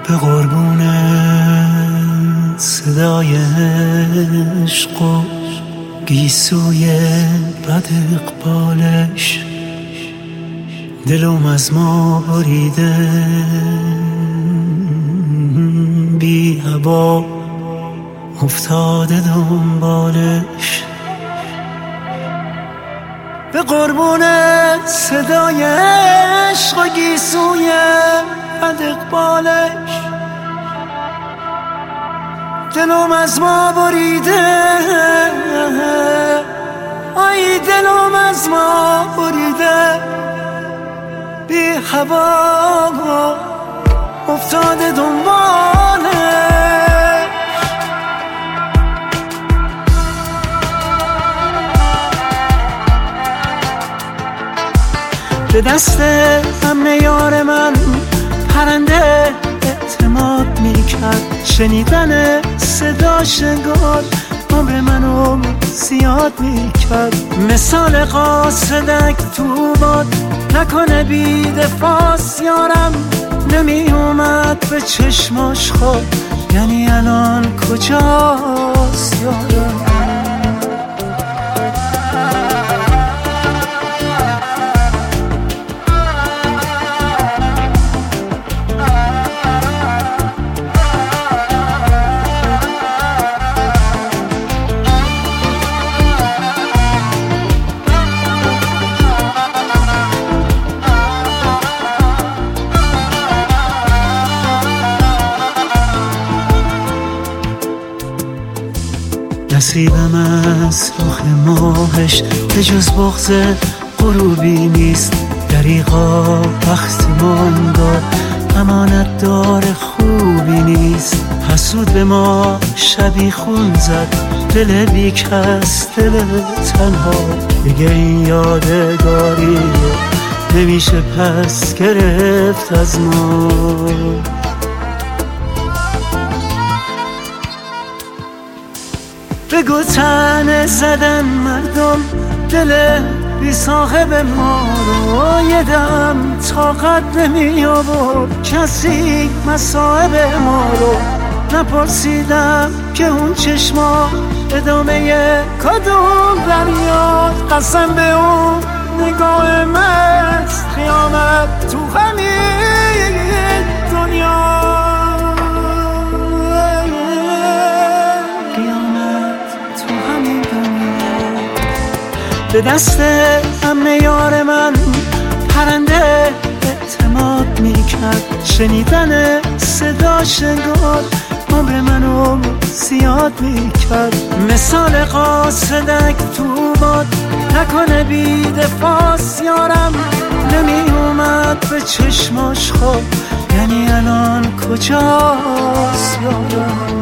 به قربون صدای عشق و گیسوی بد اقبالش دلم از ما بریده بی هوا افتاده دنبالش. به قربون صدای عشق و گیسوی بد اقبالش دلم از ما بریده، آی دلم از ما بریده بی هوا افتاده دنبالش. به دست امن یار من پرنده اعتماد میکرد، شنیدن صداش انگار عمر منو زیاد میکرد. مثال قاصدک تو باد نکنه بی دفاس یارم، نمی اومد به چشماش خواب، یعنی الان کجاست یارم؟ نصیبم از رخ ماهش به جز بغض غروبی نیست، دریغا بختمان دار امانت دار خوبی نیست. حسود به ما شبی خون زد، دل بی کس دل تنها، دیگه این یادگاری نمیشه پس گرفت از ما. بگو تنه زدن مردم دل بی صاحب ما رو، یه دم طاقت نمی آورد کسی مصاحب ما رو. نپرسیدم که اون چشما ادامه کدوم دریاد، قسم به اون نگاه مست خیانت تو همین دنیا. به دست امن یار من پرنده اعتماد میکرد، شنیدن صداش انگار عمر منو زیاد میکرد. مثال قاصدک تو باد نکنه بی دفاس یارم، نمی اومد به چشماش خواب، یعنی الان کجاست یارم؟